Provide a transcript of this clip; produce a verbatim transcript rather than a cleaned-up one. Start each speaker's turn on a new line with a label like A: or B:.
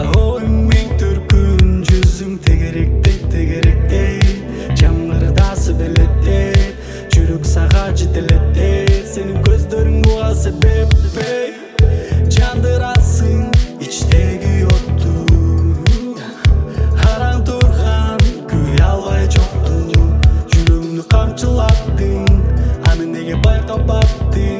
A: Oyun men түркүн жүзүң тегеректей тегеректей жамгырдасы белеттей жүрөк сага жетелеттей сенин көздөрүң буга себеп жандырасың ичтеги отту араң турган күй албай жокту жүрөгүмдү камчылаттың аны неге байкабаттың